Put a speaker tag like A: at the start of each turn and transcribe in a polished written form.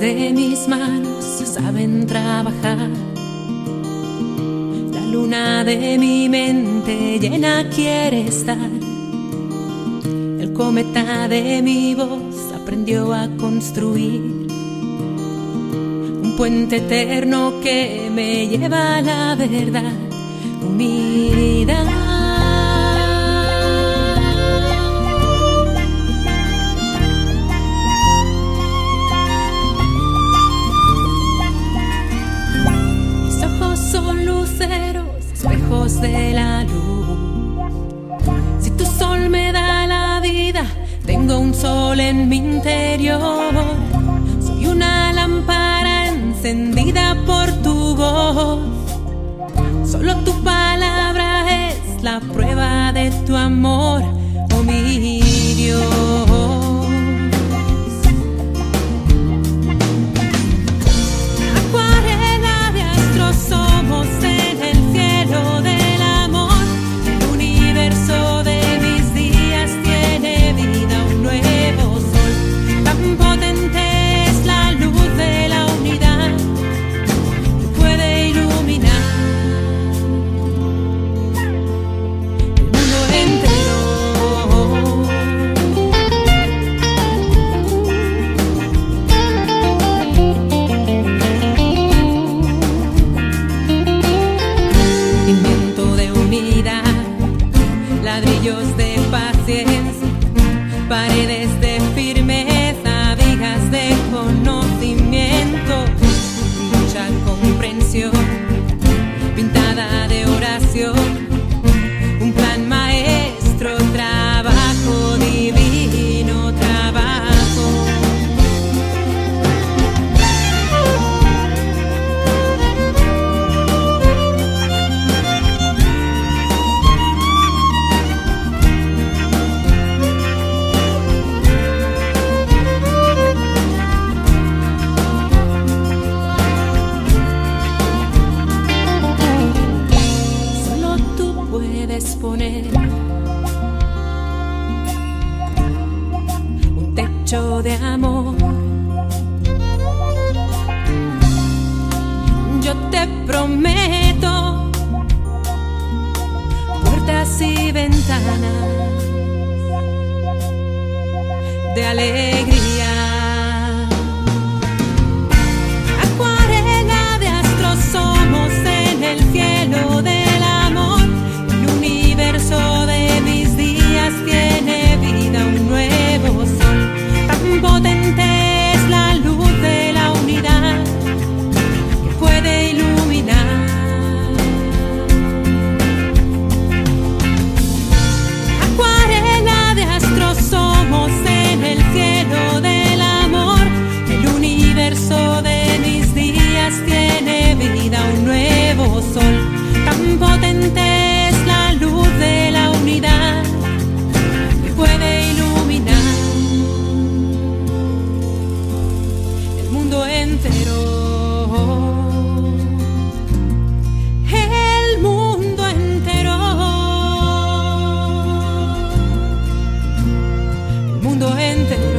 A: de mis manos saben trabajar. La luna de mi mente llena quiere estar. El cometa de mi voz aprendió a construir un puente eterno que me lleva a la verdad unida. Espejos de la luz. Si tu sol me da la vida, tengo un sol en mi interior. Soy una lámpara encendida por tu voz. Solo tu palabra es la prueba de tu amor, oh mi Dios. Ladrillos de paciencia, paredes de firmeza, vigas de conocimiento, mucha comprensión, pintada de oración, un plan maestro, trabajo divino, trabajo. Poner un techo de amor. Yo te prometo puertas y ventanas de alegría. Acuarela de astros somos en el cielo del amor. El universo de mis días tiene vida, un nuevo sol. Tan potente es la luz de la unidad que puede iluminar. Acuarela de astros somos en el cielo del amor. El universo de mis días tiene vida, un nuevo sol. Tan potente es la luz de la unidad que puede iluminar el mundo entero. El mundo entero. El mundo entero.